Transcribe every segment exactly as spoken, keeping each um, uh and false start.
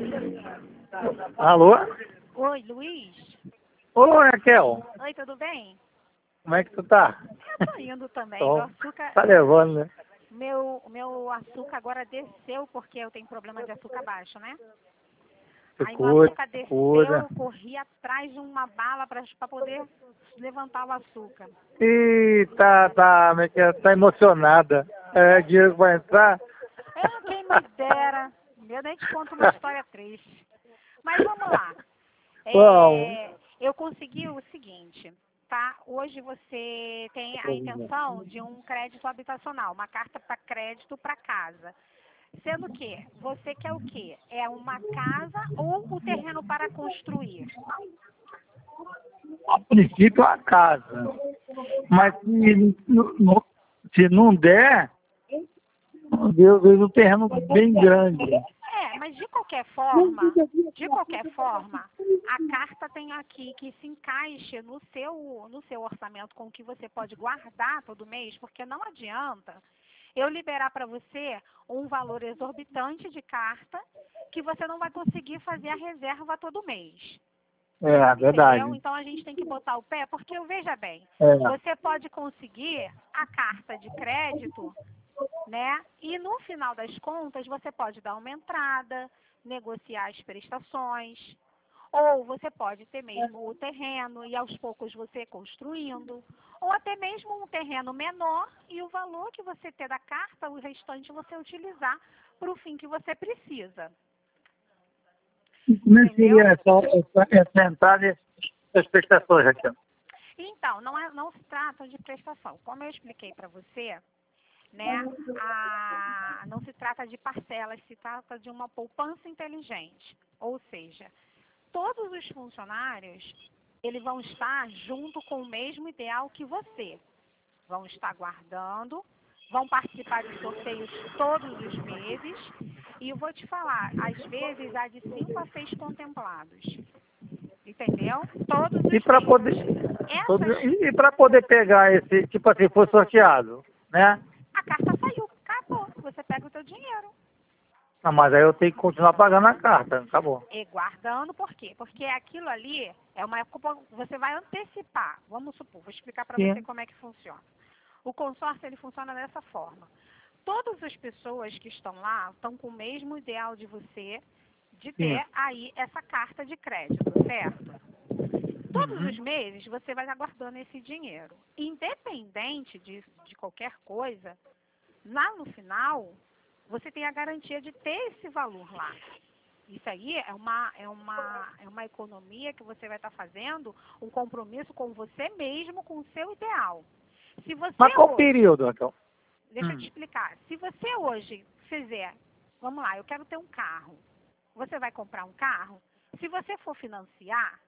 Alô? Oi, Luiz. Oi, Raquel. Oi, tudo bem? Como é que tu tá? Eu tô indo também. Tô. Meu açúcar, Tá levando, né? meu, meu açúcar agora desceu porque eu tenho problema de açúcar baixo, né? Se Aí meu cuida, açúcar se desceu, cuida. eu corri atrás de uma bala para poder levantar o açúcar. Ih, tá, tá, como é que é? Tá emocionada. É, dinheiro vai entrar? É, quem me dera. Eu nem te conto uma história triste. Mas vamos lá. Bom. É, eu consegui o seguinte, tá? Hoje você tem a intenção de um crédito habitacional, uma carta para crédito para casa. Sendo que você quer o quê? É uma casa ou o terreno para construir? A princípio, a casa. Mas se, não- não- se não der, Deus vejo um terreno bem grande. É, mas de qualquer forma, de qualquer forma, a carta tem aqui que se encaixe no seu, no seu orçamento com o que você pode guardar todo mês, porque não adianta eu liberar para você um valor exorbitante de carta que você não vai conseguir fazer a reserva todo mês. É, verdade. Entendeu? Então a gente tem que botar o pé, porque veja bem, É. você pode conseguir a carta de crédito, né? E no final das contas você pode dar uma entrada, negociar as prestações, ou você pode ter mesmo o terreno e aos poucos você construindo, ou até mesmo um terreno menor e o valor que você ter da carta, o restante você utilizar para o fim que você precisa. Como é que Entendeu? seria essa, essa, essa entrada e essas prestações, Raquel? Então, não, é, não se trata de prestação. Como eu expliquei para você, né, a, não se trata de parcelas, se trata de uma poupança inteligente. Ou seja, todos os funcionários, eles vão estar junto com o mesmo ideal que você. Vão estar guardando, vão participar de sorteios todos os meses. E eu vou te falar, às vezes há de cinco a seis contemplados. Entendeu? Todos E os para meses. poder, todo- Essas, e, e para poder pegar esse, tipo assim, for sorteado, né? a carta saiu, acabou. Você pega o teu dinheiro. Não, mas aí eu tenho que continuar pagando a carta, acabou. E guardando, por quê? Porque aquilo ali é uma época, você vai antecipar. Vamos supor, vou explicar para você Sim. como é que funciona. O consórcio, ele funciona dessa forma. Todas as pessoas que estão lá estão com o mesmo ideal de você, de ter Sim. aí essa carta de crédito, certo? Todos os Uhum. meses você vai estar guardando esse dinheiro. Independente de, de qualquer coisa, lá no final, você tem a garantia de ter esse valor lá. Isso aí é uma, é uma, é uma economia que você vai estar fazendo, um compromisso com você mesmo, com o seu ideal. Se você Mas qual o hoje, período, Raquel? deixa eu Hum. te explicar, se você hoje fizer, vamos lá, eu quero ter um carro, você vai comprar um carro, se você for financiar,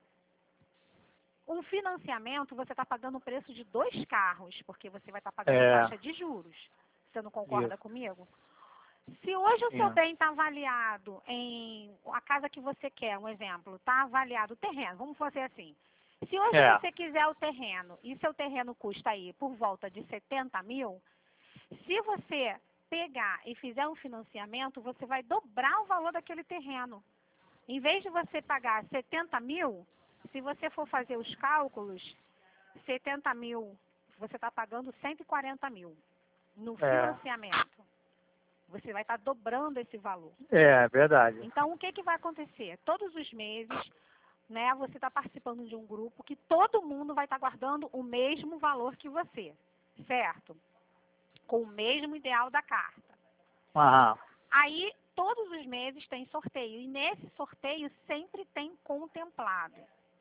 um financiamento você está pagando o preço de dois carros, porque você vai estar pagando É, taxa de juros. Você não concorda isso. comigo? Se hoje o seu Sim. bem está avaliado em a casa que você quer, um exemplo, está avaliado o terreno, vamos fazer assim. Se hoje É. você quiser o terreno e seu terreno custa aí por volta de setenta mil, se você pegar e fizer um financiamento, você vai dobrar o valor daquele terreno. Em vez de você pagar setenta mil, se você for fazer os cálculos, setenta mil, você está pagando cento e quarenta mil no É. financiamento. Você vai estar dobrando esse valor. É, verdade. Então, o que, que vai acontecer? Todos os meses, né, você está participando de um grupo que todo mundo vai estar guardando o mesmo valor que você, certo? Com o mesmo ideal da carta. Aham. Aí, todos os meses tem sorteio. E nesse sorteio sempre tem contemplado.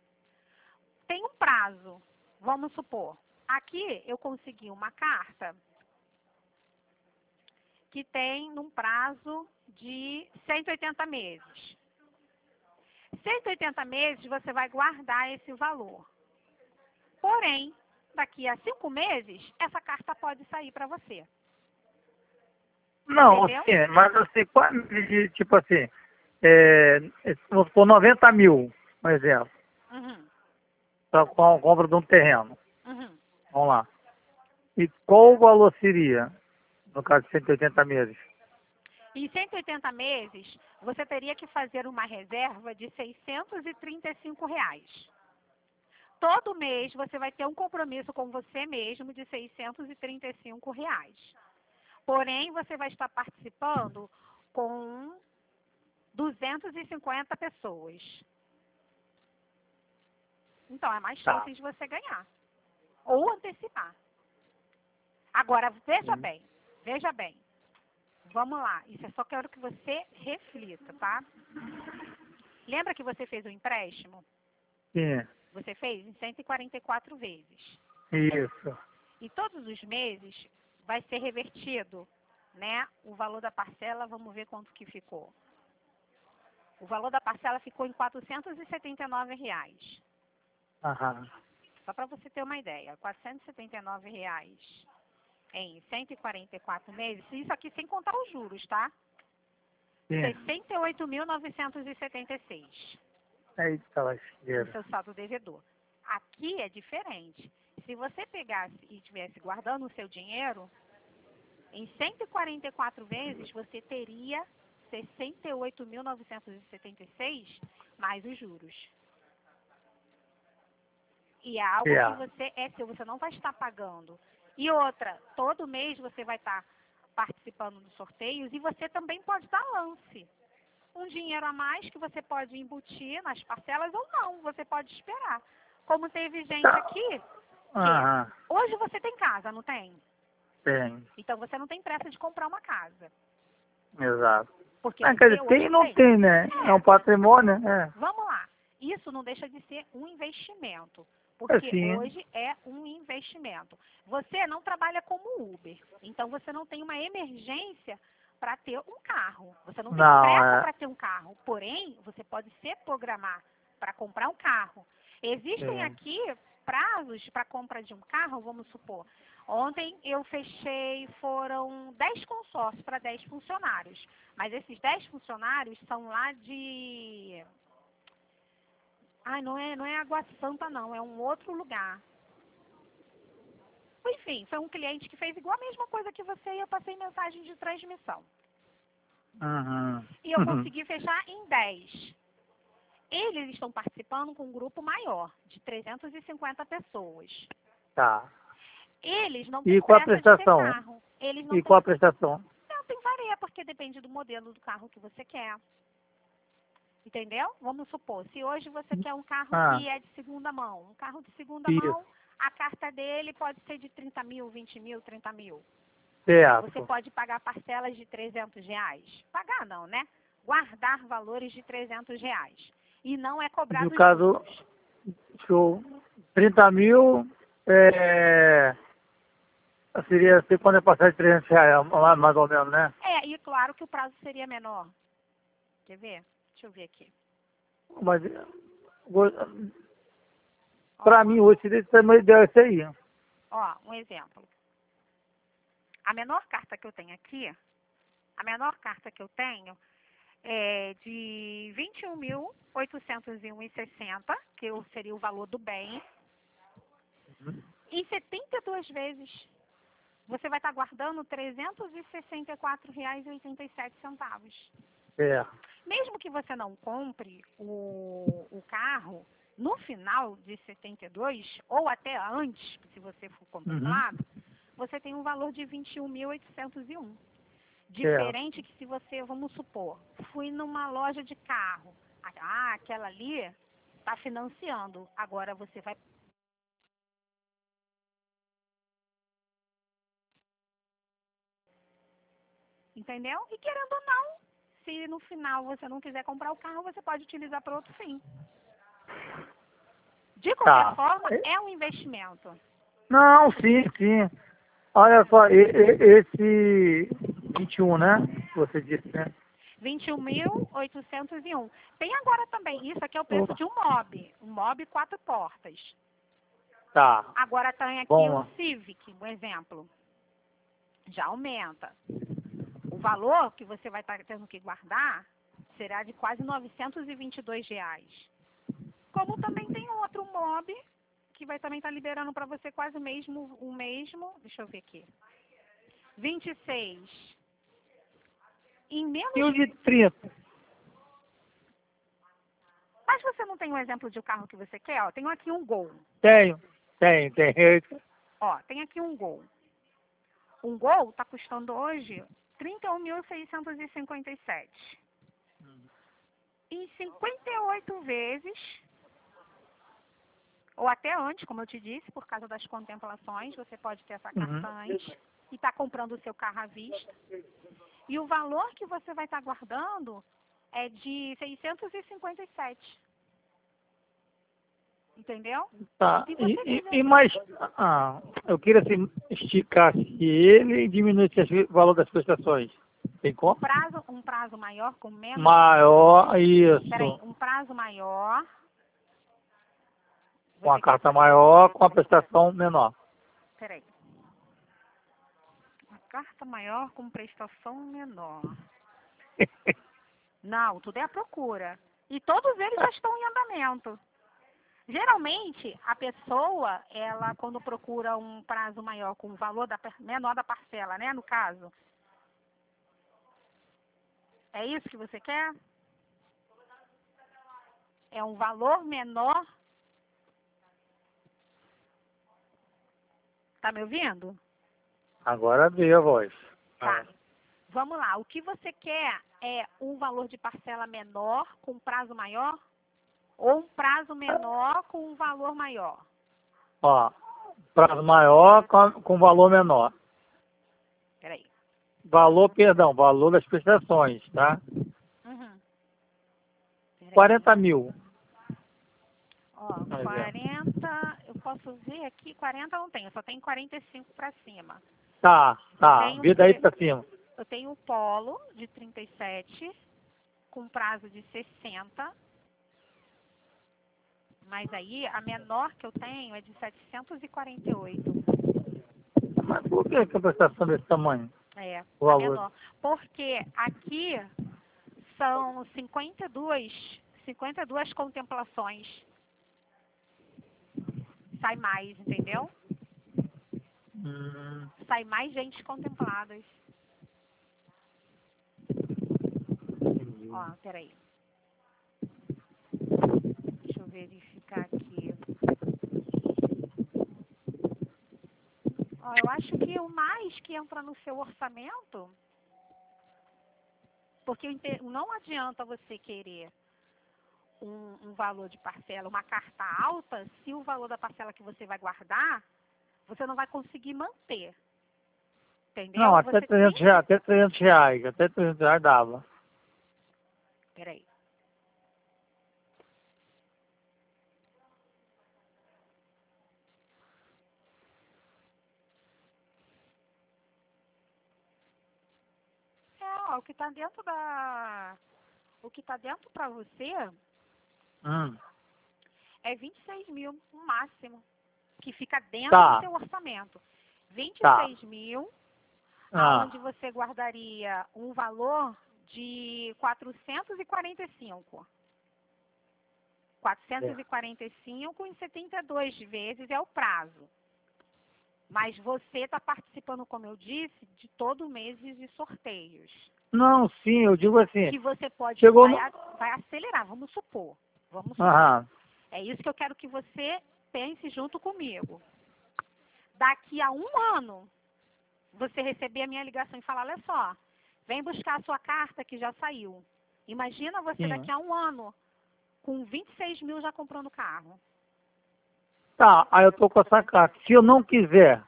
Tem um prazo. Vamos supor. Aqui eu consegui uma carta que tem num prazo de cento e oitenta meses. cento e oitenta meses você vai guardar esse valor. Porém, daqui a cinco meses, essa carta pode sair para você. Não, Entendeu? assim, mas assim, quando, de- tipo assim, é, vamos supor noventa mil, por exemplo, Uhum, para a compra de um terreno. uhum. Vamos lá. E qual o valor seria, no caso de cento e oitenta meses? Em cento e oitenta meses, você teria que fazer uma reserva de seiscentos e trinta e cinco reais. Todo mês você vai ter um compromisso com você mesmo de seiscentos e trinta e cinco reais. Porém, você vai estar participando com duzentas e cinquenta pessoas. Então, é mais Tá. chances de você ganhar. Ou antecipar. Agora, veja Sim. bem, veja bem. Vamos lá, isso eu só quero que você reflita, tá? Lembra que você fez um empréstimo? Sim. Você fez em cento e quarenta e quatro vezes. Isso. E todos os meses vai ser revertido, né? O valor da parcela, vamos ver quanto que ficou. O valor da parcela ficou em quatrocentos e setenta e nove reais. Aham. Só para você ter uma ideia, quatrocentos e setenta e nove reais em cento e quarenta e quatro meses, isso aqui sem contar os juros, tá? Sim. sessenta e oito mil novecentos e setenta e seis. Eita, O lasqueira. seu saldo devedor. Aqui é diferente. Se você pegasse e estivesse guardando o seu dinheiro, em cento e quarenta e quatro vezes você teria sessenta e oito mil novecentos e setenta e seis mais os juros. E é algo É. que você é seu, você não vai estar pagando. E outra, todo mês você vai estar participando dos sorteios e você também pode dar lance. Um dinheiro a mais que você pode embutir nas parcelas ou não, você pode esperar. Como teve gente Tá. aqui, que Aham. hoje você tem casa, não tem? Tem. Então você não tem pressa de comprar uma casa. Exato. Porque Ah, quer você dizer, tem hoje e não tem. tem, né? É um patrimônio, né? Vamos lá. Isso não deixa de ser um investimento. É. Porque Assim. hoje é um investimento. Você não trabalha como Uber. Então você não tem uma emergência para ter um carro. Você não tem Não, pressa é. para ter um carro. Porém, você pode se programar para comprar um carro. Existem Sim. aqui prazos para compra de um carro, vamos supor. Ontem eu fechei, foram dez consórcios para dez funcionários. Mas esses dez funcionários são lá de... Ai, não é, não é Água Santa, não. É um outro lugar. Enfim, foi um cliente que fez igual a mesma coisa que você e eu passei mensagem de transmissão. Uhum. E eu consegui fechar em dez. Eles estão participando com um grupo maior, de trezentas e cinquenta pessoas. Tá. Eles não E têm qual a pressa de ter prestação? carro. Eles não E têm... qual a prestação? Não, tem varia, porque depende do modelo do carro que você quer. Entendeu? Vamos supor, se hoje você quer um carro Ah, que é de segunda mão, um carro de segunda isso. mão, a carta dele pode ser de trinta mil, vinte mil, trinta mil. Você Certo. pode pagar parcelas de trezentos reais. Pagar não, né? Guardar valores de trezentos reais. E não é cobrado No caso, juros. show. trinta mil, é... seria ser quando é passar de trezentos reais, mais mais ou menos, né? É, e claro que o prazo seria menor. Quer ver? Deixa eu ver aqui. Mas, Ó, para mim, hoje, seria uma ideia esse aí. ó, um exemplo. A menor carta que eu tenho aqui, a menor carta que eu tenho é de vinte e um mil oitocentos e um e sessenta, que seria o valor do bem, em setenta e duas vezes. Você vai estar guardando trezentos e sessenta e quatro reais e oitenta e sete centavos. É. Mesmo que você não compre o, o carro no final de setenta e dois, ou até antes, se você for contemplado, você tem um valor de vinte e um mil oitocentos e um. Diferente que se você, vamos supor, fui numa loja de carro, ah, aquela ali está financiando, agora você vai... Entendeu? E querendo ou não, se no final você não quiser comprar o carro, você pode utilizar para outro fim. De qualquer Tá. forma, é um investimento. Não, sim, sim. Olha só, e- e- esse vinte e um, né? Que você disse, né? vinte e um mil oitocentos e um. Tem agora também, isso aqui é o preço Opa. de um mob, um mob quatro portas. Tá. Agora tem aqui Bom. o Civic, um exemplo. Já aumenta. O valor que você vai estar tendo que guardar será de quase novecentos e vinte e dois reais. Como também tem outro mob que vai também estar liberando para você quase o mesmo, o mesmo, deixa eu ver aqui, vinte e seis. em menos... E o de trinta? Mas você não tem um exemplo de um carro que você quer? Ó, tenho aqui um Gol. Tenho, tenho, tenho. Ó, tem aqui um Gol. Um Gol está custando hoje trinta e um mil seiscentos e cinquenta e sete. Em cinquenta e oito vezes, ou até antes, como eu te disse, por causa das contemplações, você pode ter essa carta Uhum. antes e está comprando o seu carro à vista. E o valor que você vai estar guardando é de seiscentos e cinquenta e sete. Entendeu? Tá. Se E, você e, quiser... e mais. Ah, eu queria assim, esticasse ele e diminuísse o valor das prestações. Tem Um como? prazo, um prazo maior com menos... Maior, isso. Peraí, um prazo maior... Com a Você quer carta saber? maior, com a prestação menor. Peraí. Uma carta maior com prestação menor. Não, tudo é a procura. E todos eles já estão em andamento. Geralmente, a pessoa, ela quando procura um prazo maior com o valor da, per- menor da parcela, né, no caso. É isso que você quer? É um valor menor. Tá me ouvindo? Agora veio a voz. Tá. Vamos lá. O que você quer é um valor de parcela menor com prazo maior? Ou um prazo menor com um valor maior? Ó, prazo maior com, com valor menor. Peraí. Valor, perdão, valor das prestações, tá? Uhum. Peraí. quarenta mil. Ó, Por exemplo. quarenta, eu posso ver aqui, quarenta não tem, eu só tenho quarenta e cinco para cima. Tá, tá. tenho Vida aí que- pra cima. Eu tenho o Polo de trinta e sete, com prazo de sessenta, mas aí a menor que eu tenho é de setecentos e quarenta e oito. Mas por que que a prestação desse tamanho? É, O a valor. menor. Porque aqui são cinquenta e duas, cinquenta e duas contemplações. Sai mais, entendeu? Hum, Sai mais gente contempladas. Ó, peraí. Deixa eu verificar aqui. Ó, eu acho que o mais que entra no seu orçamento, porque eu ente- não adianta você querer um, um valor de parcela, uma carta alta, se o valor da parcela que você vai guardar, você não vai conseguir manter. Entendeu? Não, até Você tem trezentos que... reais, até trezentos reais, até trezentos reais dava. Peraí. É, ó, o que está dentro da... O que está dentro para você Hum, é vinte e seis mil, no máximo, que fica dentro do tá, seu orçamento. vinte e tá. seis mil, Ah, aonde você guardaria um valor de quatrocentos e quarenta e cinco. quatrocentos e quarenta e cinco em setenta e duas vezes é o prazo. Mas você está participando, como eu disse, de todo mês de sorteios. não, sim, eu digo assim. Que você pode Chegou vai, no. a- vai acelerar, vamos supor. Vamos supor. Aham. É isso que eu quero que você pense junto comigo. Daqui a um ano, você receber a minha ligação e falar, olha só, vem buscar a sua carta que já saiu. Imagina você Sim. daqui a um ano, com vinte e seis mil já comprando carro. Tá, aí eu tô com essa carta. Se eu não quiser,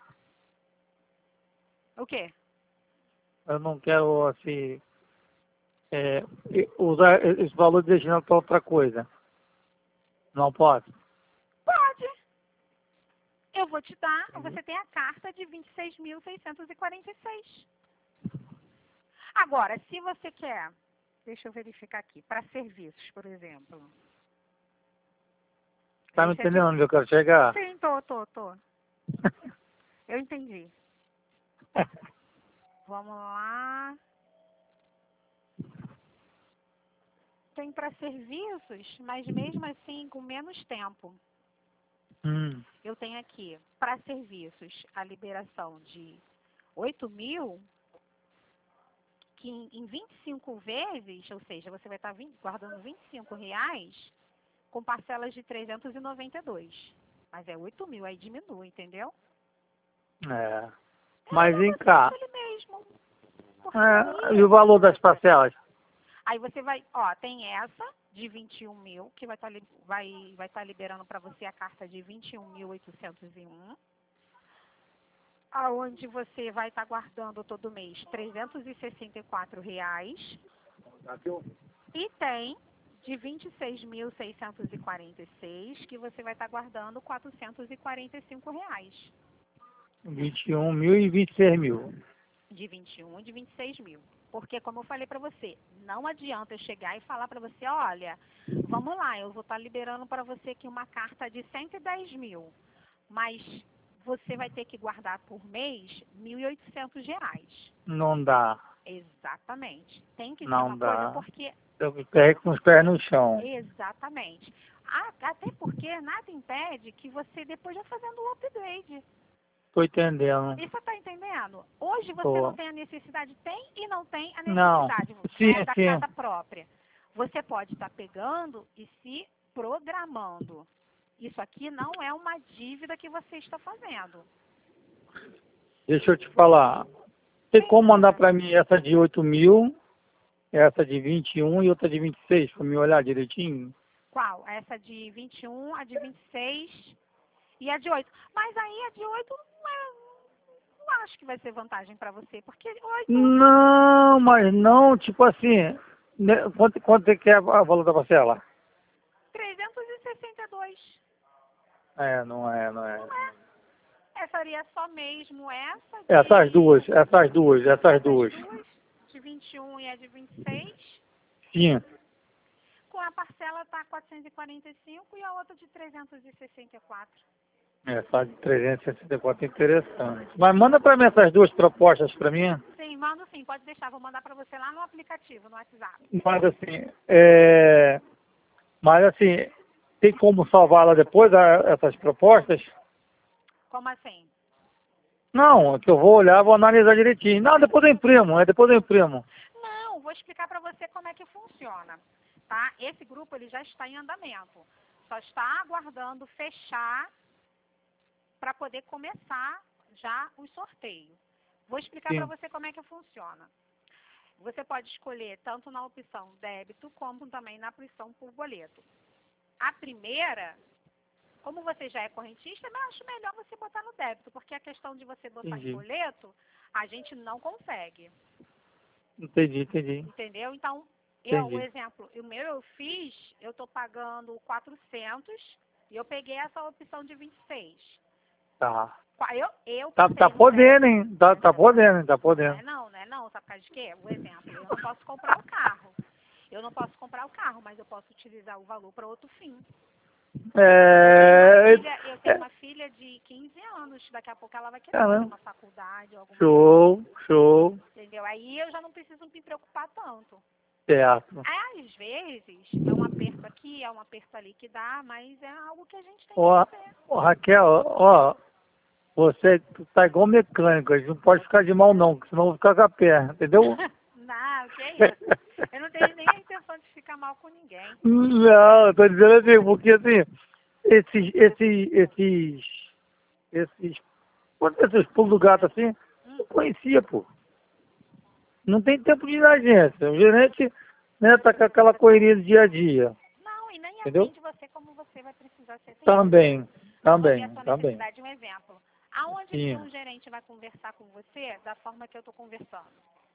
O quê? eu não quero, assim, é, e- usar esse valor destinado para outra coisa. Não posso? Pode. Eu vou te dar, você tem a carta de vinte e seis mil seiscentos e quarenta e seis. Agora, se você quer, deixa eu verificar aqui, para serviços, por exemplo. Tá me Esse é de- entendendo onde eu quero chegar? Sim, tô, tô, tô. Eu entendi. Vamos lá. Tem para serviços, mas mesmo assim com menos tempo. Hum, Eu tenho aqui, para serviços, a liberação de oito mil, que em, em vinte e cinco vezes, ou seja, você vai estar guardando vinte e cinco reais com parcelas de trezentos e noventa e dois. Mas é oito mil, aí diminui, entendeu? É. É Mas o vem negócio cá. daquele mesmo. Porque É, e aí, o valor das parcelas? aí você vai, ó, tem essa de vinte e um mil, que vai estar vai, vai estar liberando para você a carta de vinte e um mil oitocentos e um, aonde você vai estar guardando todo mês trezentos e sessenta e quatro reais. E tem de vinte e seis mil seiscentos e quarenta e seis, que você vai estar guardando quatrocentos e quarenta e cinco reais. vinte e um mil e vinte e seis mil. De vinte e um e de vinte e seis mil. Porque, como eu falei para você, não adianta eu chegar e falar para você, olha, vamos lá, eu vou estar liberando para você aqui uma carta de cento e dez mil, mas você vai ter que guardar por mês mil e oitocentos reais. Não dá. Exatamente. Tem que ser Não uma coisa dá. porque... Eu fiquei com os pés no chão. Exatamente. Ah, até porque nada impede que você depois já fazendo o upgrade. Tô entendendo. E você está entendendo? Hoje você Tô. não tem a necessidade, tem e não tem a Não. necessidade, Sim, né, da sim. casa própria. Você pode estar pegando e se programando. Isso aqui não é uma dívida que você está fazendo. Deixa eu te falar. Tem como mandar para mim essa de oito mil, essa de vinte e um e outra de vinte e seis, para me olhar direitinho? Qual? Essa de vinte e um, a de vinte e seis e a de oito. Mas aí a de oito não é, não acho que vai ser vantagem para você, porque oito... Não, mas não, tipo assim, né, quanto, quanto é que é a valor da parcela? trezentos e sessenta e dois. É, não é, não é. Não é? Essa seria só mesmo essa de... Essas duas, essas duas, essas Essas duas. duas, de vinte e um e a de vinte e seis. Sim. Com a parcela tá quatrocentos e quarenta e cinco e a outra de trezentos e sessenta e quatro. Essa de trezentos e sessenta e quatro é interessante. Mas manda para mim essas duas propostas para mim. Sim, mando sim, pode deixar, vou mandar para você lá no aplicativo, no WhatsApp. Mas assim, é... Mas assim, tem como salvar lá depois a- essas propostas? Como assim? Não, é que eu vou olhar, vou analisar direitinho. Não, depois eu imprimo, é depois eu imprimo. Não, vou explicar para você como é que funciona, tá? Esse grupo ele já está em andamento. Só está aguardando fechar para poder começar já o sorteio. Vou explicar para Sim. você como é que funciona. Você pode escolher tanto na opção débito como também na opção por boleto. A primeira, como você já é correntista, eu acho melhor você botar no débito, porque a questão de você botar Entendi. em boleto, a gente não consegue. Entendi, entendi. Entendeu? Então, eu, o Entendi. exemplo, o meu eu fiz, eu estou pagando quatrocentos e eu peguei essa opção de vinte e seis. Tá. Qua- Eu, eu Tá, passei tá no podendo, débito. hein? Tá, tá podendo, hein? Tá Não podendo. é não, não é não, sabe por causa de quê? O exemplo, eu não posso comprar o carro. Eu não posso comprar o carro, mas eu posso utilizar o valor para outro fim. É... Eu tenho, uma filha, eu tenho é... uma filha de quinze anos, daqui a pouco ela vai querer fazer Caramba. uma faculdade ou alguma coisa, Show, show. entendeu? Aí eu já não preciso me preocupar tanto. Certo. Às vezes, é um aperto aqui, é um aperto ali que dá, mas é algo que a gente tem Ó, que fazer. ó, Raquel, ó, você tu tá igual mecânico, a gente não pode ficar de mal não, porque senão eu vou ficar com a perna, entendeu? Não, que é isso. Eu não tenho nem a intenção de ficar mal com ninguém. Não, eu tô dizendo assim, porque assim, esses, esses, esses, esses, quando esses pulos do gato assim, eu conhecia, pô. Não tem tempo de ir na agência. O gerente, né, tá com aquela correria do dia a dia, Não, e nem entendeu? atende você como você vai precisar ser atendido. Também, Eu vou ver a também, sua também. necessidade. Um exemplo. Aonde que Sim. um gerente vai conversar com você da forma que eu estou conversando?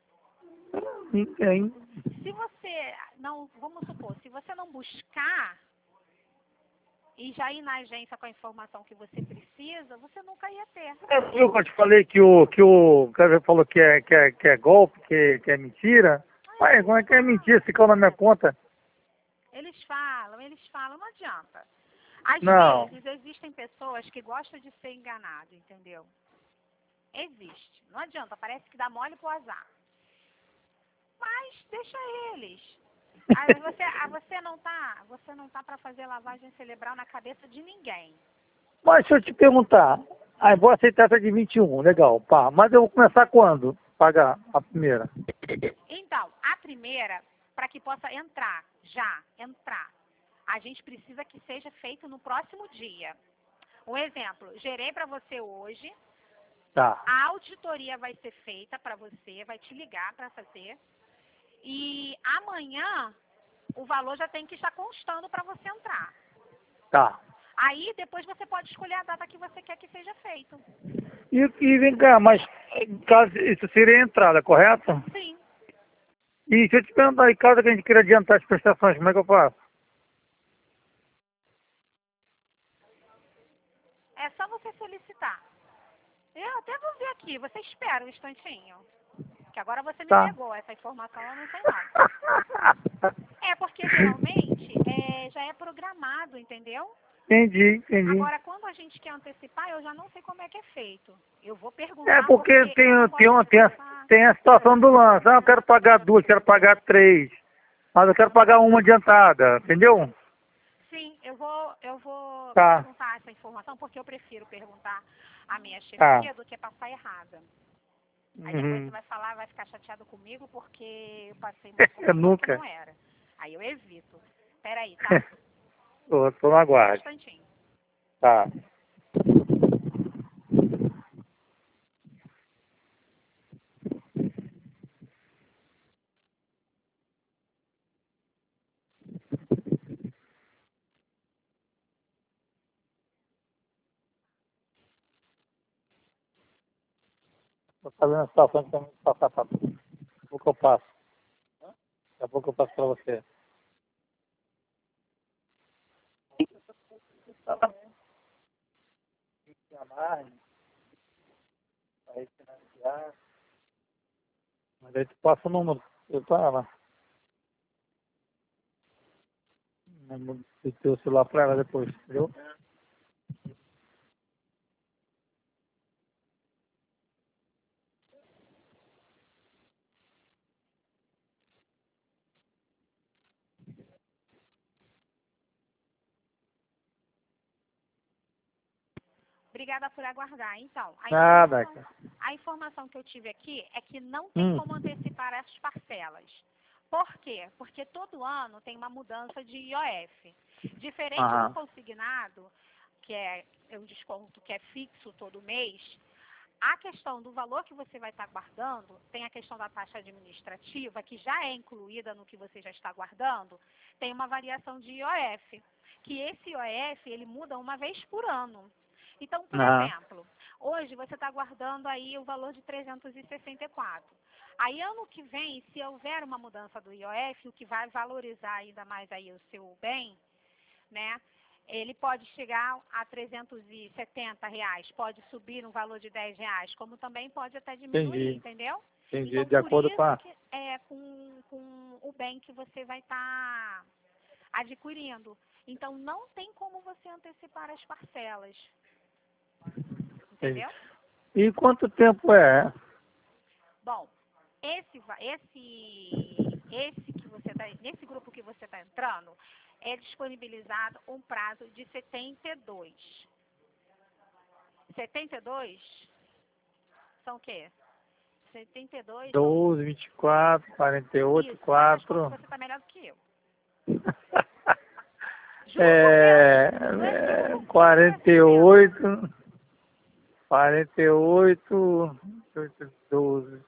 Tem. Se você não, vamos supor, se você não buscar e já ir na agência com a informação que você precisa, você nunca ia ter. É, viu que eu te falei que o, que o cara falou que é, que é, que é golpe, que, que é mentira? Ué, como é que é mentira? Ficou na minha conta? Eles falam, eles falam, não adianta. Às Não. vezes existem pessoas que gostam de ser enganado, entendeu? Existe. Não adianta, parece que dá mole pro azar. Mas deixa eles. Aí você, ah, você não tá, você não tá para fazer lavagem cerebral na cabeça de ninguém. Mas se eu te perguntar, aí vou aceitar essa de vinte e um, legal, pá, mas eu vou começar quando? Pagar a primeira. Então, a primeira, para que possa entrar, já, entrar, a gente precisa que seja feito no próximo dia. Um exemplo, gerei para você hoje, Tá. a auditoria vai ser feita para você, vai te ligar para fazer, e amanhã o valor já tem que estar constando para você entrar. Tá. Aí depois você pode escolher a data que você quer que seja feito. E, e vem cá, mas caso isso seria a entrada, correto? Sim. E se eu te perguntar, em caso que a gente queira adiantar as prestações, como é que eu faço? É só você solicitar. Eu até vou ver aqui, você espera um instantinho. Que agora você me Tá. pegou, essa informação eu não sei não. É porque geralmente é, já é programado, entendeu? Entendi, entendi. Agora, quando a gente quer antecipar, eu já não sei como é que é feito. Eu vou perguntar É porque tem, eu não tem, gosto uma, de tem, a, passar. tem a situação do lance. Ah, eu quero pagar duas, quero pagar três. Mas eu quero pagar uma adiantada, entendeu? Sim, eu vou, eu vou Tá. perguntar essa informação, porque eu prefiro perguntar à minha Tá. chefia do que passar errada. Aí depois você Uhum. vai falar, vai ficar chateado comigo porque eu passei uma Eu informação que nunca. não era. Aí eu evito. Peraí, tá? Tô, tô no Um aguardo. instantinho. Tá. Tô fazendo a situação que eu vou passar pra tu. Daqui a pouco eu passo. Daqui a pouco eu passo pra você. Mas aí tu passa o número. Eu tô ela. O número do teu celular pra ela depois, entendeu? Obrigada por aguardar. Então, a Nada, informação, cara. a informação que eu tive aqui é que não tem Hum. como antecipar as parcelas. Por quê? Porque todo ano tem uma mudança de I O F. Diferente do Aham. consignado, que é o desconto que é fixo todo mês, a questão do valor que você vai estar guardando, tem a questão da taxa administrativa, que já é incluída no que você já está guardando, tem uma variação de I O F, que esse I O F ele muda uma vez por ano. Então, por Aham. exemplo, hoje você está guardando aí o valor de trezentos e sessenta e quatro. Aí, ano que vem, se houver uma mudança do I O F, o que vai valorizar ainda mais aí o seu bem, né? Ele pode chegar a trezentos e setenta reais, pode subir um valor de dez reais, como também pode até diminuir, Entendi. entendeu? Entendi. Então, De por acordo com isso a... que é com, com o bem que você vai estar adquirindo. Então, não tem como você antecipar as parcelas, Entendi. entendeu? E quanto tempo é? Bom, esse, va- esse, esse que você tá, nesse grupo que você está entrando, é disponibilizado um prazo de setenta e dois. setenta e dois são o quê? setenta e dois são doze, vinte e quatro, quarenta e oito, isso, faz as contas, quatro. você está melhor do que eu. Juro por É, Deus, não é é cinco, cinco quarenta e por cento. oito, quarenta e oito, doze.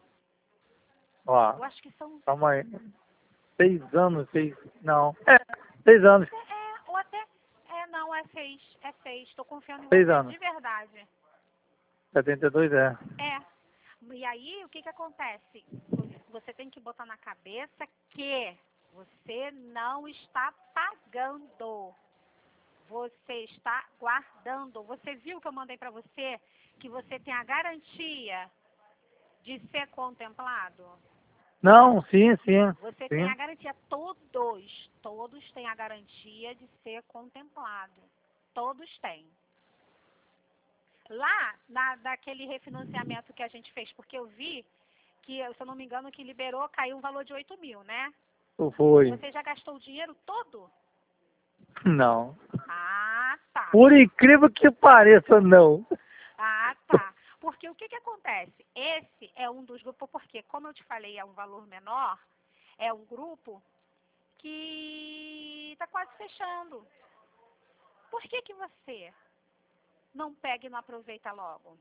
Ó, Eu acho que são, calma aí. Seis anos, seis. Não. É, seis anos. é, ou até, é, não, é seis, é seis, estou confiando em Seis você, anos. de verdade. setenta e dois é. É. E aí, o que que acontece? Você tem que botar na cabeça que você não está pagando. Você está guardando. Você viu que eu mandei para você que você tem a garantia de ser contemplado? Não, sim, sim. Você tem a Sim. garantia, todos, todos têm a garantia de ser contemplado. Todos têm. Lá, na, daquele refinanciamento que a gente fez, porque eu vi que, se eu não me engano, que liberou, caiu um valor de oito mil, né? Foi. Você já gastou o dinheiro todo? Não. Ah, tá. Por incrível que pareça, não. Ah, tá. Porque o que que acontece? Esse é um dos grupos, porque, como eu te falei, é um valor menor, é um grupo que está quase fechando. Por que que você não pega e não aproveita logo?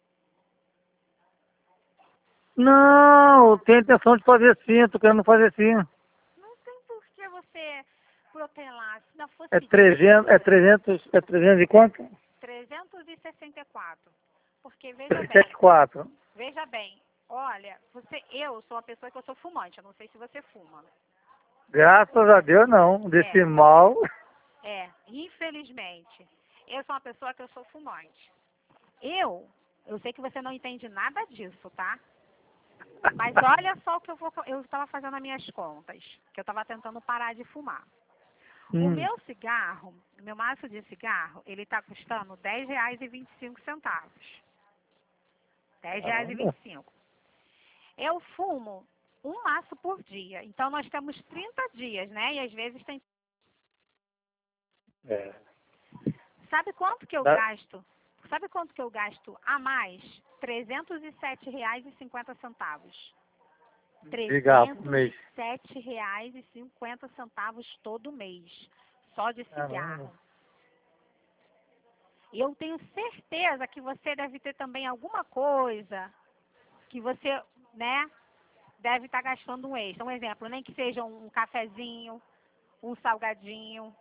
Não, tenho intenção de fazer sim, tô querendo fazer sim. Não tem por que você protelar. Se não fosse É trezentos, é trezentos, é trezentos e quanto? trezentos e sessenta e quatro. Porque, veja trezentos e bem, sessenta e quatro. veja bem, olha, você, eu sou uma pessoa que eu sou fumante, eu não sei se você fuma. Graças a Deus não, desse É, mal. é, infelizmente. Eu sou uma pessoa que eu sou fumante. Eu, eu sei que você não entende nada disso, tá? Mas olha só o que eu vou, eu estava fazendo as minhas contas, que eu estava tentando parar de fumar. O Hum. meu cigarro, o meu maço de cigarro, ele está custando dez reais e vinte e cinco centavos. dez reais e vinte Caramba. e cinco. Eu fumo um maço por dia. Então nós temos trinta dias, né? E às vezes tem. É. Sabe Sabe quanto que eu Dá- gasto? Sabe quanto que eu gasto a mais? trezentos e sete reais e cinquenta centavos. Cigarro por trezentos mês. e sete reais e cinquenta centavos todo mês, só de Caramba. cigarro. E eu tenho certeza que você deve ter também alguma coisa que você, né, deve estar gastando um extra. Um exemplo, nem que seja um cafezinho, um salgadinho.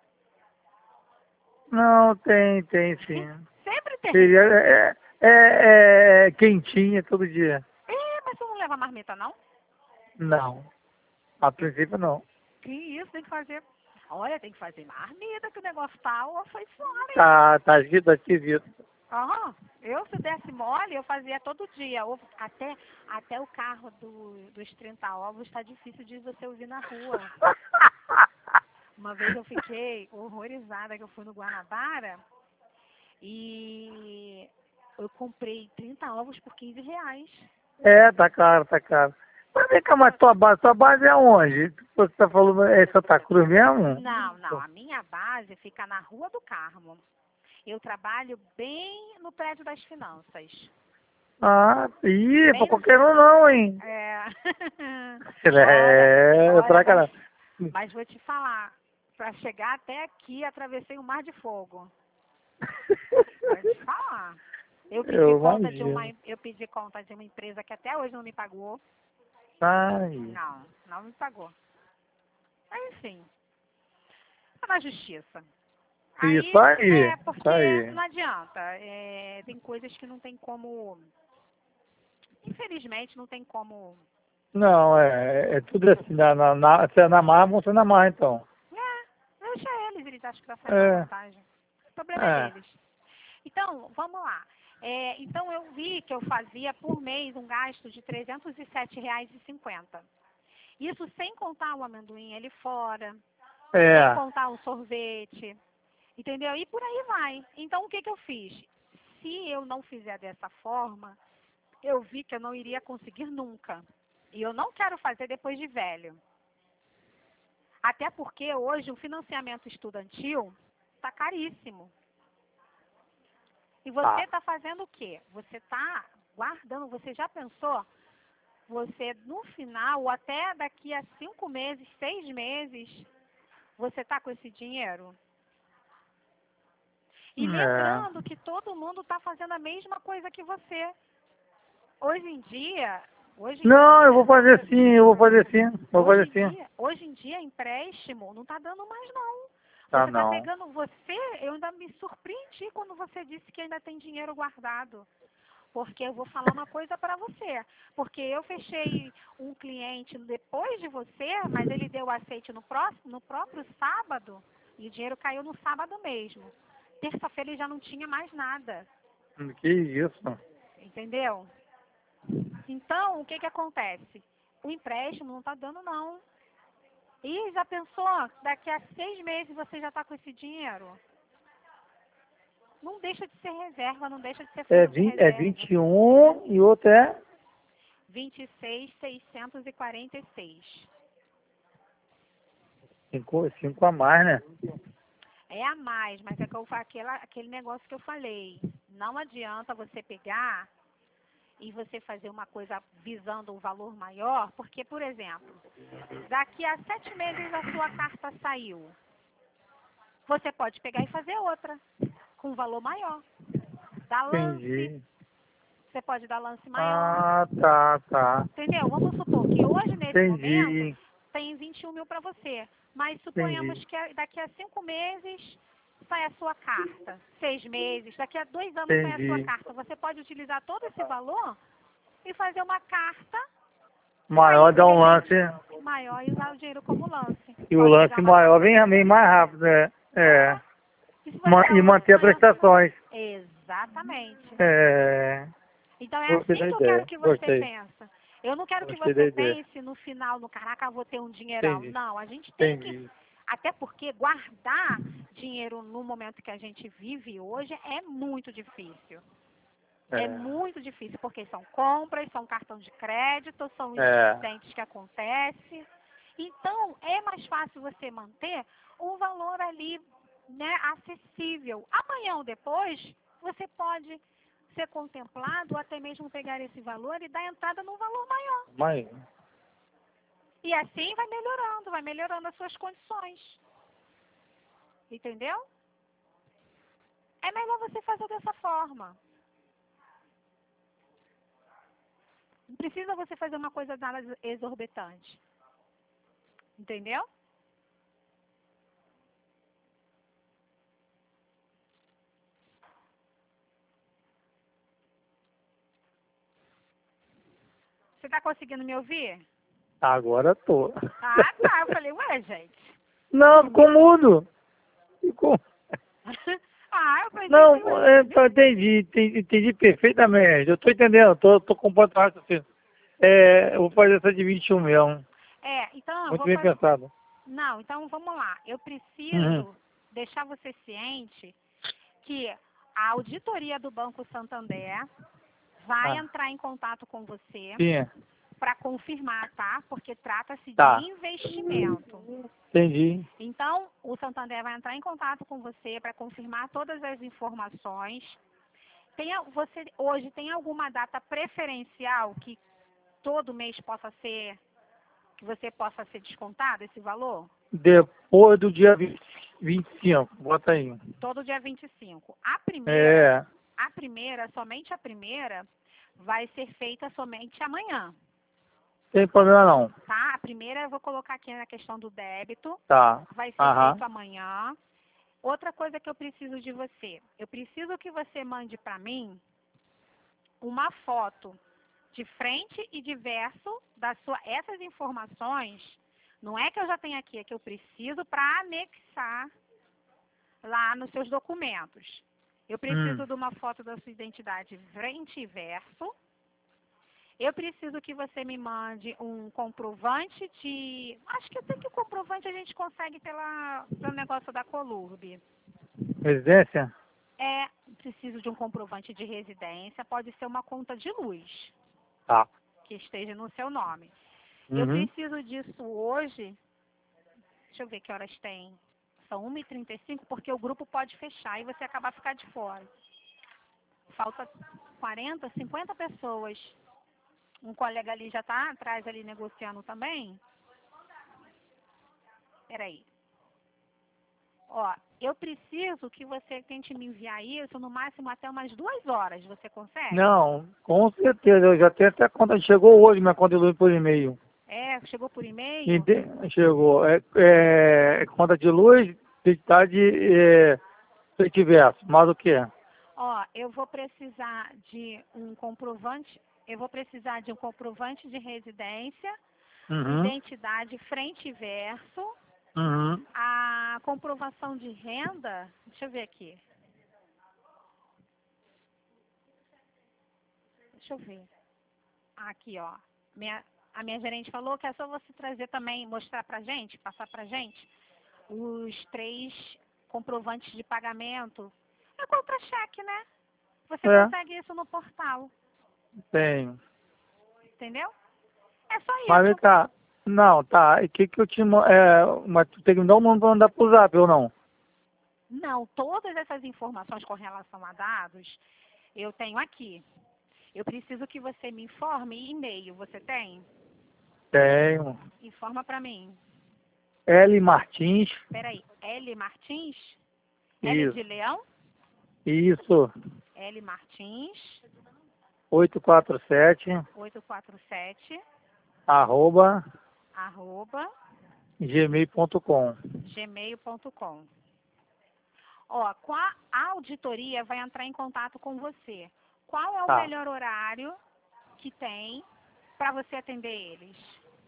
Não, tem, tem sim. Sempre tem. Seria, é, é, é, é quentinha todo dia. É, mas você não leva marmita, não? Não, a princípio não. Que isso, tem que fazer. Olha, tem que fazer marmita, que o negócio tá, ó, foi fora, hein? Tá, tá escrito aqui, viu? Aham. Eu, se desse mole, eu fazia todo dia. Ovo- Até, até o carro do, dos trinta ovos está difícil de você ouvir na rua. Uma vez eu fiquei horrorizada que eu fui no Guanabara e eu comprei trinta ovos por quinze reais. É, tá caro, tá caro. Mas vem cá, mas tua base, tua base é onde? Você tá falando, é Santa Cruz mesmo? Não, não. A minha base fica na Rua do Carmo. Eu trabalho bem no prédio das finanças. Ah, ih, pra Bem no qualquer um não, hein? É. Olha, É, olha, pra mas, caramba. mas vou te falar, para chegar até aqui, atravessei um mar de fogo. Vou te falar. Eu pedi Eu conta de uma, imagino. eu pedi conta de uma empresa que até hoje não me pagou. Ai, Não, não me pagou. Aí, enfim, tá na justiça. isso Aí, aí, é isso porque aí. não adianta. É, tem coisas que não tem como, infelizmente, não tem como. Não, é, é tudo assim, na, na, na, se é na mar, vão ser na mar, então. É, deixa eles, eles acham que tá saindo na É, vantagem. O problema é é, deles. Então, vamos lá. É, então, eu vi que eu fazia por mês um gasto de trezentos e sete reais e cinquenta. Isso sem contar o amendoim ali fora, sem é. contar o sorvete, entendeu? E por aí vai. Então, o que, que eu fiz? Se eu não fizer dessa forma, eu vi que eu não iria conseguir nunca. E eu não quero fazer depois de velho. Até porque hoje o financiamento estudantil está caríssimo. E você Tá. está fazendo o quê? Você está guardando, você já pensou? Você, no final, ou até daqui a cinco meses, seis meses, você está com esse dinheiro? E É. lembrando que todo mundo está fazendo a mesma coisa que você. Hoje em dia, hoje em Não, eu vou dia, fazer sim, eu vou fazer sim, vou hoje fazer em sim. dia, hoje em dia, empréstimo não está dando mais não. Tá, Você está não. pegando, você, eu ainda me surpreendi quando você disse que ainda tem dinheiro guardado. Porque eu vou falar uma coisa para você. Porque eu fechei um cliente depois de você, mas ele deu o aceite no, próximo, no próprio sábado, e o dinheiro caiu no sábado mesmo. Terça-feira ele já não tinha mais nada. Que isso? Entendeu? Então, o que, que acontece? O empréstimo não está dando, não. E já pensou? Daqui a seis meses você já está com esse dinheiro? Não deixa de ser reserva, não deixa de ser É, fundo de vinte, é reserva. vinte e um e outro é vinte e seis mil seiscentos e quarenta e seis. cinco, cinco a mais, né? É a mais, mas é que eu, aquela, aquele negócio que eu falei. Não adianta você pegar e você fazer uma coisa visando um valor maior, porque, por exemplo, daqui a sete meses a sua carta saiu. Você pode pegar e fazer outra, com um valor maior. Dá lance, Entendi. você pode dar lance maior. Ah, tá, tá. Entendeu? Vamos supor que hoje, nesse momento, Entendi. tem vinte e um mil para você. Mas suponhamos Entendi. que daqui a cinco meses sai a sua carta. Seis meses, daqui a dois anos sai a sua Entendi. carta. Você pode utilizar todo esse valor e fazer uma carta Maior aí, de dá um lance. repente, maior e usar o dinheiro como lance. E o Pode pegar lance uma... maior vem, vem mais rápido, né? É. E se você Ma- dá E um lance manter as maior? prestações. Exatamente. É. Então é Gostei assim da que eu quero ideia. que você Gostei. pensa. Eu não quero que Gostei da você ideia. pense no final, no caraca, eu vou ter um dinheirão. Entendi. Não, a gente tem que, Entendi. até porque guardar dinheiro no momento que a gente vive hoje é muito difícil. É, É. muito difícil, porque são compras, são cartão de crédito, são É. incidentes que acontecem. Então, é mais fácil você manter um valor ali, né, acessível. Amanhã ou depois, você pode ser contemplado ou até mesmo pegar esse valor e dar entrada num valor maior. Mas, E assim vai melhorando, vai melhorando as suas condições. Entendeu? É melhor você fazer dessa forma. Não precisa você fazer uma coisa nada exorbitante. Entendeu? Você tá conseguindo me ouvir? agora tô. Ah, tá. Eu falei, ué, gente. Não, ficou mudo. Ficou. Ah, eu pensei que Não, eu... é, tá, entendi, entendi, entendi perfeitamente. Eu tô entendendo, tô, tô completamente raciocínio. É, eu vou fazer essa de vinte e um mesmo. É, então eu Muito vou bem fazer... pensado. Não, então vamos lá. Eu Uhum. preciso deixar você ciente que a auditoria do Banco Santander vai Ah, entrar em contato com você sim, para confirmar, tá? Porque trata-se tá. de investimento. Entendi. Então, o Santander vai entrar em contato com você para confirmar todas as informações. Tem, a- você hoje tem alguma data preferencial que todo mês possa ser, que você possa ser descontado esse valor? Depois do dia vinte vinte e cinco, bota aí. Todo dia vinte e cinco. A primeira, É, a primeira, somente a primeira, vai ser feita somente amanhã, tem problema não. tá? A primeira eu vou colocar aqui na questão do débito, Tá. vai ser Aham. feito amanhã. Outra coisa que eu preciso de você, eu preciso que você mande para mim uma foto de frente e de verso da sua, essas informações. Não é que eu já tenho aqui, é que eu preciso para anexar lá nos seus documentos. Eu preciso Hum. de uma foto da sua identidade frente e verso. Eu preciso que você me mande um comprovante de... Acho que até que o comprovante a gente consegue pela, pelo negócio da Colurb. Residência? É, preciso de um comprovante de residência, pode ser uma conta de luz Tá. que esteja no seu nome. Eu Uhum. preciso disso hoje. Deixa eu ver que horas tem. São uma e trinta e cinco, porque o grupo pode fechar e você acabar ficar de fora. Falta quarenta, cinquenta pessoas. Um colega ali já está atrás ali negociando também. Peraí. Ó, eu preciso que você tente me enviar isso no máximo até umas duas horas. Você consegue? Não, com certeza. Eu já tenho até conta. Chegou hoje minha conta de luz por e-mail. É, chegou por e-mail? Ente- Chegou. É, é, conta de luz, identidade, é, frente e verso. Mais o que? Ó, eu vou precisar de um comprovante, eu vou precisar de um comprovante de residência, Uhum. identidade frente e verso, Uhum. a comprovação de renda, deixa eu ver aqui. Deixa eu ver. Aqui, ó. Minha, a minha gerente falou que é só você trazer também, mostrar pra gente, passar pra gente, os três comprovantes de pagamento. É contra-cheque, né? Você É, consegue isso no portal, tenho. entendeu? É só Mas vem isso. cá. Não, tá. E que que eu te... mo- É, mas tu tem que me dar um nome pra mandar pro zap ou não? Não, todas essas informações com relação a dados, Eu tenho aqui. Eu preciso que você me informe e-mail. Você tem? Tenho. Informa para mim. L Martins. Peraí. L Martins? L Isso. de Leão? Isso. L Martins, oito quatro sete, oito quatro sete, arroba, arroba, gmail ponto com. gmail ponto com. Ó, qual a auditoria vai entrar em contato com você. Qual é o Tá. melhor horário que tem para você atender eles?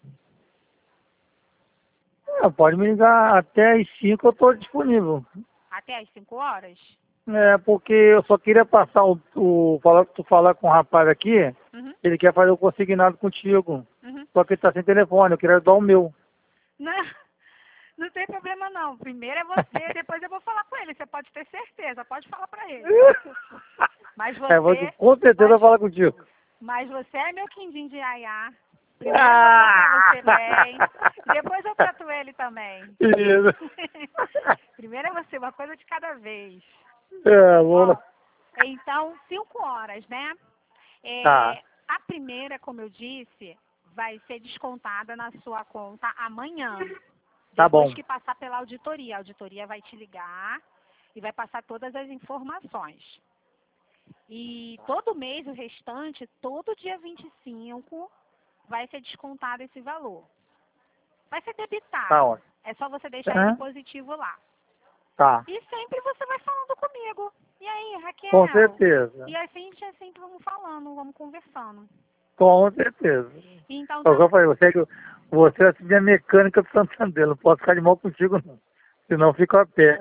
É, pode me ligar até às cinco, eu estou disponível. Até às cinco horas? É, porque eu só queria passar o, o falar, tu falar com o rapaz aqui, Uhum, ele quer fazer o consignado contigo. uhum. Só que ele tá sem telefone, eu queria dar o meu. Não, não tem problema não. Primeiro é você, depois eu vou falar com ele. Você pode ter certeza, pode falar para ele. Mas É, vou, você, com certeza mas, falar contigo. mas você é meu quindim de aiá. Primeiro eu vou tratar você bem, depois eu trato ele também. Isso. Primeiro é você, uma coisa de cada vez. É, vou... Ó, então, cinco horas, né? É, Tá. A primeira, como eu disse, vai ser descontada na sua conta amanhã. Tá Depois bom. que passar pela auditoria. A auditoria vai te ligar e vai passar todas as informações. E todo mês, o restante, todo dia vinte e cinco, vai ser descontado esse valor. Vai ser debitado. Tá ótimo. É só você deixar Hã? ele positivo lá. Tá. E sempre você vai falando comigo. E aí, Raquel? Com certeza. E assim a gente é sempre vamos falando, vamos conversando. Com certeza. Então, Eu tá, já falei, você, é que- você é a minha mecânica do Santander, não posso ficar de mal contigo não. Senão eu fico a pé.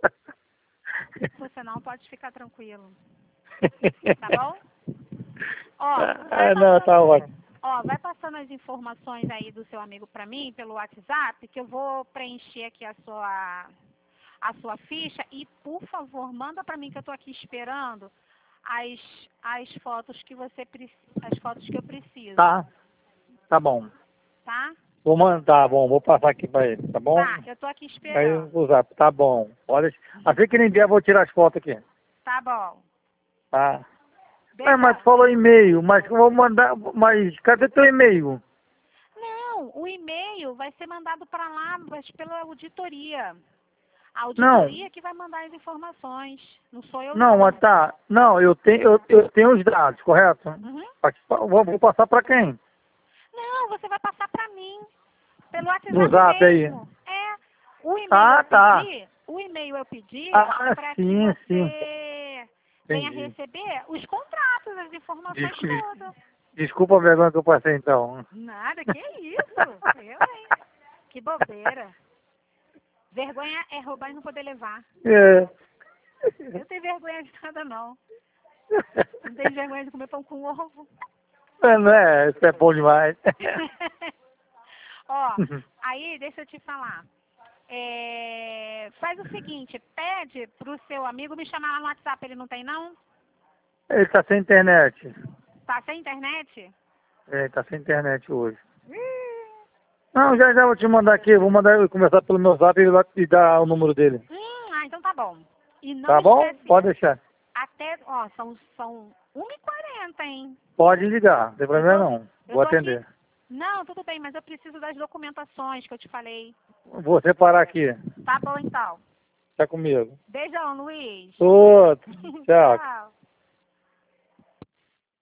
você não pode ficar tranquilo. Tá bom? Ó, vai Ah, não, tá passando, ótimo. ó, vai passando as informações aí do seu amigo pra mim pelo WhatsApp, que eu vou preencher aqui a sua a sua ficha e, por favor, manda pra mim que eu tô aqui esperando as as fotos que você pre- as fotos que eu preciso, Tá, tá bom. tá? Vou mandar, tá bom, vou passar aqui pra ele, tá bom? Tá, eu tô aqui Aí esperando. o zap, tá bom. Olha, assim que ele enviar, eu vou tirar as fotos aqui. Tá bom. Tá. É, Beijão. mas falou e-mail, mas eu vou mandar, mas cadê teu e-mail? Não, o e-mail vai ser mandado para lá, mas pela auditoria. A Não, auditoria que vai mandar as informações. Não sou eu, não, não. mas tá, não, eu tenho, eu, eu tenho os dados, correto? Uhum. Vou, vou passar pra quem? Não, você vai passar para mim. Pelo WhatsApp No zap aí. mesmo. É. O e-mail Ah, eu tá. pedi, o e-mail eu pedi Ah, para que sim, sim. você venha Entendi. receber os contratos, as informações Desculpa, todas. desculpa a vergonha que eu passei então. Nada, que isso? Eu, hein? Que bobeira. Vergonha é roubar e não poder levar. É. Eu não tenho vergonha de nada, não. Não tenho vergonha de comer pão com ovo. É, não é? Isso é bom demais. Ó, aí, deixa eu te falar. É, faz o seguinte, pede pro seu amigo me chamar lá no WhatsApp. Ele não tem, não? Ele tá sem internet. Tá sem internet? É, ele tá sem internet hoje. Ih, Não, já já vou te mandar aqui. Vou mandar eu começar pelo meu zap e ele vai te dar o número dele. Hum, ah, então tá bom. E não Tá bom? esquece, Pode deixar. até, ó, são, são uma e quarenta, hein? Pode ligar, não tem problema Eu tô- não. eu Vou tô aqui. atender. Não, tudo bem, mas eu preciso das documentações que eu te falei. Vou separar aqui. Tá bom, então. Tá comigo. Beijão, Luiz. Outro. Tchau. Tchau.